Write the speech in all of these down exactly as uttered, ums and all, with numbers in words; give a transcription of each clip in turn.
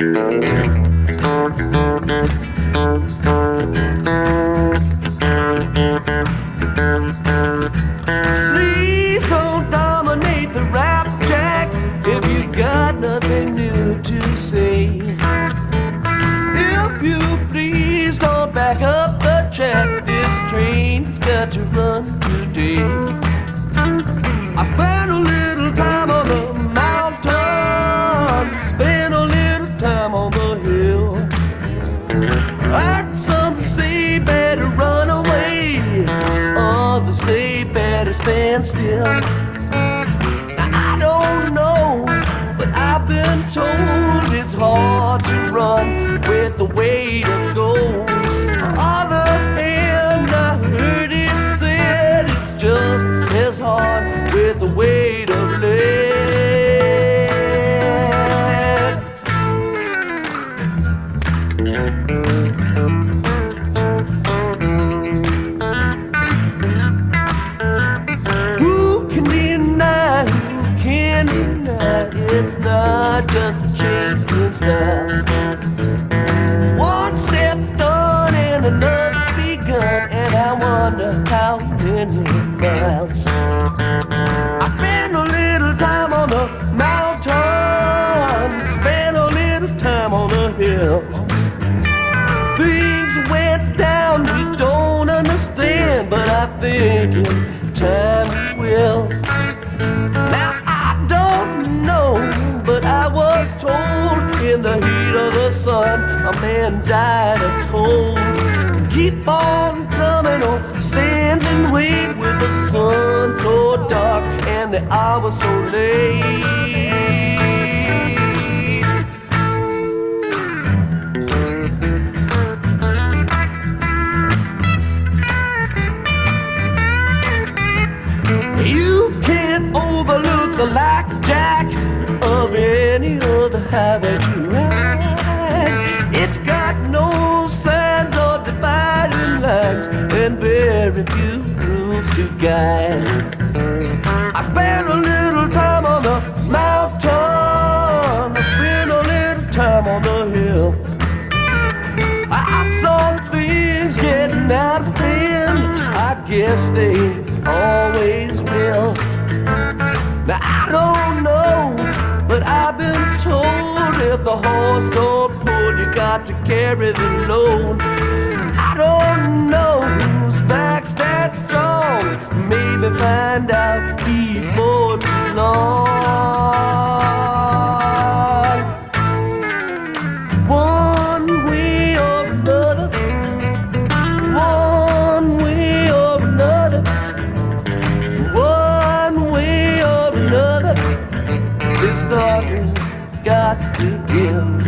Please don't dominate the rap track if you got nothing new to say. If you please don't back up the track, this train's got to run today. I spent a little time on the mountain, spent a little time on the hill. Heard some say better run away, others say better stand still. Now I don't know, but I've been told it's hard to run with the weight of gold. On the other hand, I heard it said it's just as hard with the weight of lead. Who can deny, who can deny it's not just a change in style? One step done and another begun, and I wonder how many miles. I spent a little time on the mountain, spent a little time on the hill. Things went down we don't understand, but I think in time we will. Now I don't know, but I was told in the heat of the sun a man died of cold. Keep on coming on, stand and wait with the sun so dark and the hour so late. You can't overlook the blackjack of any other habit you had. It's got no signs or dividing lines and very few rules to guide. I spent a little time on the mountain, I spent a little time on the hill. I saw things getting out of hand, I guess they always will. Now I don't know, but I've been told if the horse don't pull, you got to carry the load. I don't know whose back's that strong, maybe find out before too long. One way or another, one way or another, one way or another, this darkness got to give.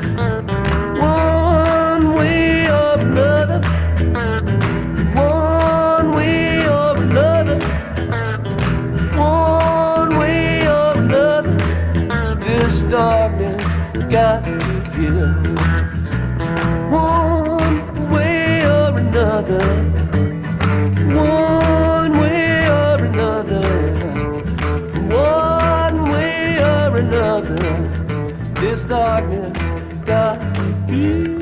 One way or another, one way or another, one way or another, this darkness got to give. One way or another, one way or another, one way or another, this darkness got to give.